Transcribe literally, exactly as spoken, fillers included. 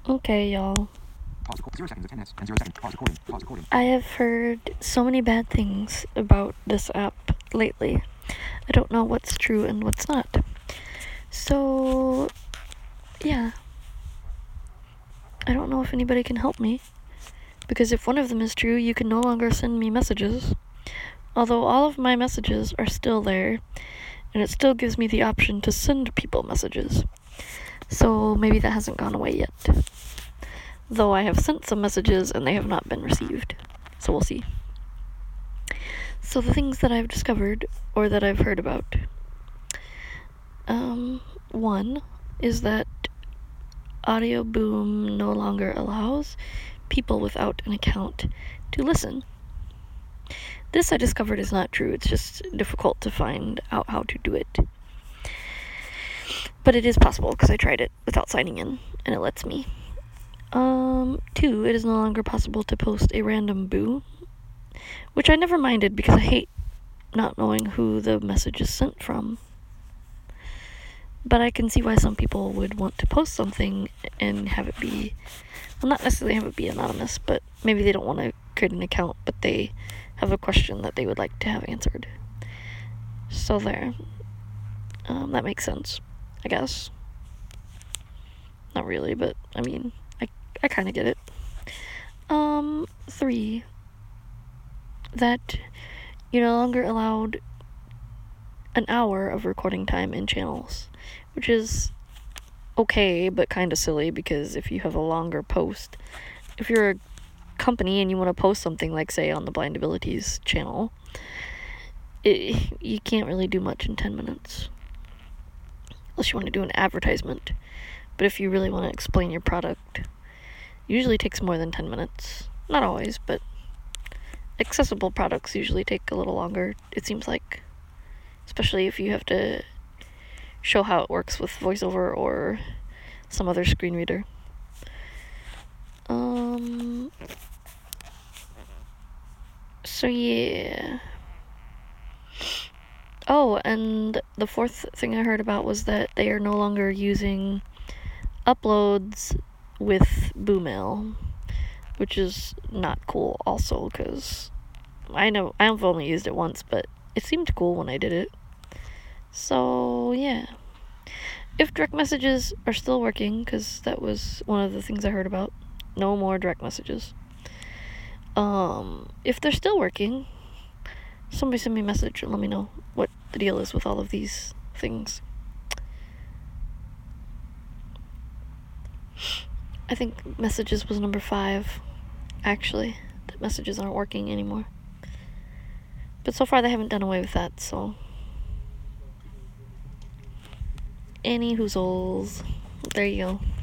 Okay, y'all. Pause record. Zero seconds of ten minutes and zero seconds. Pause recording. Pause recording. I have heard so many bad things about this app lately. I don't know what's true and what's not. So, yeah. I don't know if anybody can help me. Because if one of them is true, you can no longer send me messages. Although all of my messages are still there, and it still gives me the option to send people messages. So maybe that hasn't gone away yet. Though I have sent some messages and they have not been received. So we'll see. So the things that I've discovered, or that I've heard about. Um, one is that Audio Boom no longer allows people without an account to listen. This I discovered is not true. It's just difficult to find out how to do it. But it is possible because I tried it without signing in, and it lets me. Um, two, it is no longer possible to post a random boo, which I never minded because I hate not knowing who the message is sent from. But I can see why some people would want to post something and have it be, well, not necessarily have it be anonymous, but maybe they don't want to create an account, but they have a question that they would like to have answered. So there. Um, that makes sense, I guess. Not really, but I mean, I, I kind of get it. Um, three, that you're no longer allowed an hour of recording time in channels, which is okay, but kind of silly, because if you have a longer post, if you're a company and you want to post something, like say on the Blind Abilities channel, it, you can't really do much in ten minutes, unless you want to do an advertisement. But if you really want to explain your product, it usually takes more than ten minutes. Not always, but accessible products usually take a little longer, it seems like. Especially if you have to show how it works with VoiceOver or some other screen reader. Um. So yeah. Oh, and the fourth thing I heard about was that they are no longer using uploads with Boomail, which is not cool also, because I know I've only used it once, but it seemed cool when I did it. So yeah. If direct messages are still working, because that was one of the things I heard about, no more direct messages. Um, if they're still working, somebody send me a message and let me know what the deal is with all of these things. I think messages was number five, actually, that messages aren't working anymore. But so far they haven't done away with that, so. Any hoozles. There you go.